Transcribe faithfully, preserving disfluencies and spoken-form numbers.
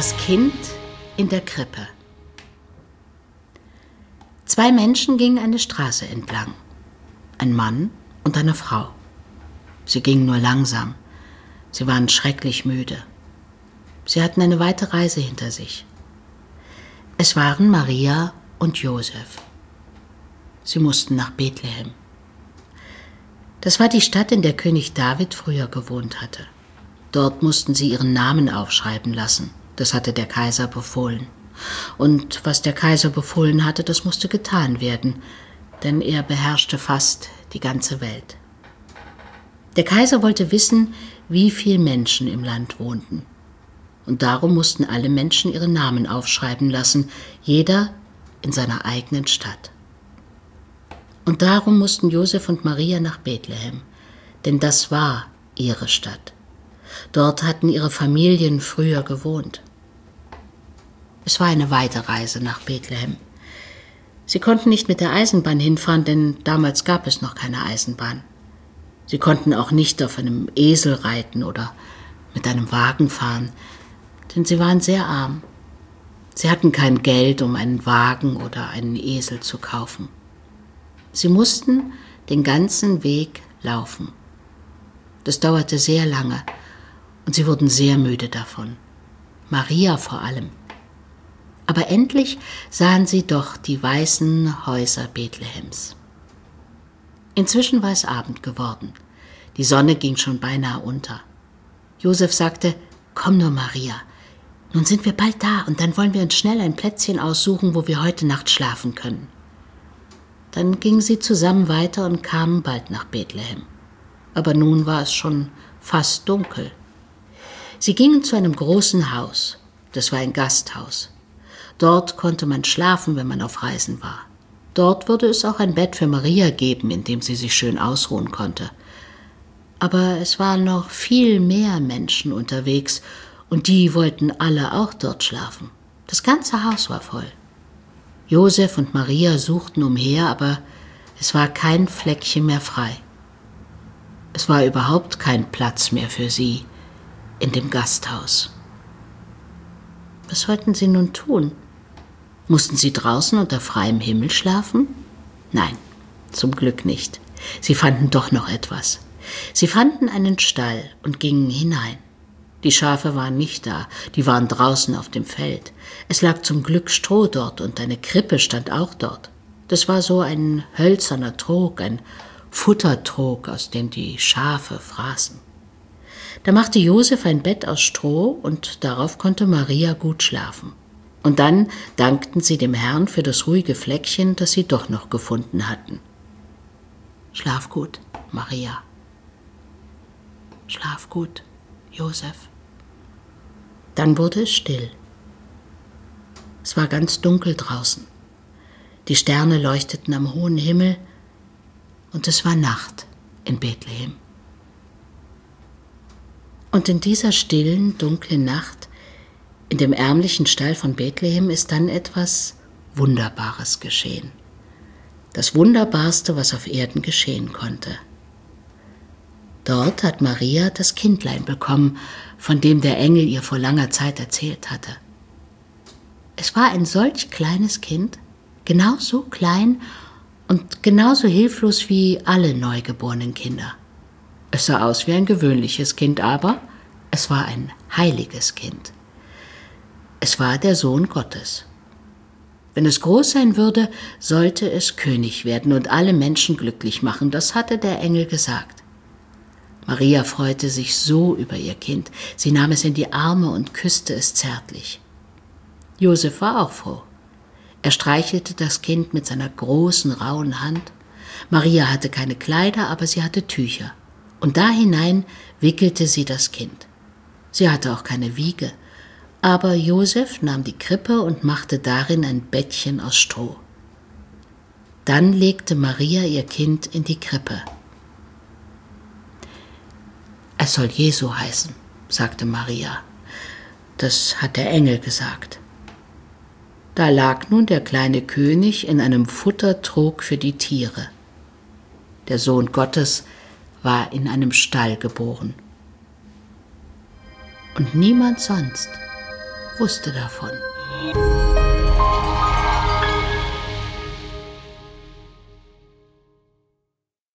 Das Kind in der Krippe. Zwei Menschen gingen eine Straße entlang. Ein Mann und eine Frau. Sie gingen nur langsam. Sie waren schrecklich müde. Sie hatten eine weite Reise hinter sich. Es waren Maria und Josef. Sie mussten nach Bethlehem. Das war die Stadt, in der König David früher gewohnt hatte. Dort mussten sie ihren Namen aufschreiben lassen. Das hatte der Kaiser befohlen. Und was der Kaiser befohlen hatte, das musste getan werden, denn er beherrschte fast die ganze Welt. Der Kaiser wollte wissen, wie viele Menschen im Land wohnten. Und darum mussten alle Menschen ihre Namen aufschreiben lassen, jeder in seiner eigenen Stadt. Und darum mussten Josef und Maria nach Bethlehem, denn das war ihre Stadt. Dort hatten ihre Familien früher gewohnt. Es war eine weite Reise nach Bethlehem. Sie konnten nicht mit der Eisenbahn hinfahren, denn damals gab es noch keine Eisenbahn. Sie konnten auch nicht auf einem Esel reiten oder mit einem Wagen fahren, denn sie waren sehr arm. Sie hatten kein Geld, um einen Wagen oder einen Esel zu kaufen. Sie mussten den ganzen Weg laufen. Das dauerte sehr lange und sie wurden sehr müde davon. Maria vor allem. Aber endlich sahen sie doch die weißen Häuser Bethlehems. Inzwischen war es Abend geworden. Die Sonne ging schon beinahe unter. Josef sagte: »Komm nur, Maria. Nun sind wir bald da und dann wollen wir uns schnell ein Plätzchen aussuchen, wo wir heute Nacht schlafen können.« Dann gingen sie zusammen weiter und kamen bald nach Bethlehem. Aber nun war es schon fast dunkel. Sie gingen zu einem großen Haus. Das war ein Gasthaus. Dort konnte man schlafen, wenn man auf Reisen war. Dort würde es auch ein Bett für Maria geben, in dem sie sich schön ausruhen konnte. Aber es waren noch viel mehr Menschen unterwegs und die wollten alle auch dort schlafen. Das ganze Haus war voll. Josef und Maria suchten umher, aber es war kein Fleckchen mehr frei. Es war überhaupt kein Platz mehr für sie in dem Gasthaus. Was wollten sie nun tun? Mussten sie draußen unter freiem Himmel schlafen? Nein, zum Glück nicht. Sie fanden doch noch etwas. Sie fanden einen Stall und gingen hinein. Die Schafe waren nicht da, die waren draußen auf dem Feld. Es lag zum Glück Stroh dort und eine Krippe stand auch dort. Das war so ein hölzerner Trog, ein Futtertrog, aus dem die Schafe fraßen. Da machte Josef ein Bett aus Stroh und darauf konnte Maria gut schlafen. Und dann dankten sie dem Herrn für das ruhige Fleckchen, das sie doch noch gefunden hatten. Schlaf gut, Maria. Schlaf gut, Josef. Dann wurde es still. Es war ganz dunkel draußen. Die Sterne leuchteten am hohen Himmel und es war Nacht in Bethlehem. Und in dieser stillen, dunklen Nacht, in dem ärmlichen Stall von Bethlehem, ist dann etwas Wunderbares geschehen. Das Wunderbarste, was auf Erden geschehen konnte. Dort hat Maria das Kindlein bekommen, von dem der Engel ihr vor langer Zeit erzählt hatte. Es war ein solch kleines Kind, genauso klein und genauso hilflos wie alle neugeborenen Kinder. Es sah aus wie ein gewöhnliches Kind, aber es war ein heiliges Kind. Es war der Sohn Gottes. Wenn es groß sein würde, sollte es König werden und alle Menschen glücklich machen, das hatte der Engel gesagt. Maria freute sich so über ihr Kind. Sie nahm es in die Arme und küsste es zärtlich. Josef war auch froh. Er streichelte das Kind mit seiner großen, rauen Hand. Maria hatte keine Kleider, aber sie hatte Tücher. Und da hinein wickelte sie das Kind. Sie hatte auch keine Wiege, aber Josef nahm die Krippe und machte darin ein Bettchen aus Stroh. Dann legte Maria ihr Kind in die Krippe. »Es soll Jesu heißen«, sagte Maria. Das hat der Engel gesagt. Da lag nun der kleine König in einem Futtertrog für die Tiere. Der Sohn Gottes war in einem Stall geboren. Und niemand sonst wusste davon.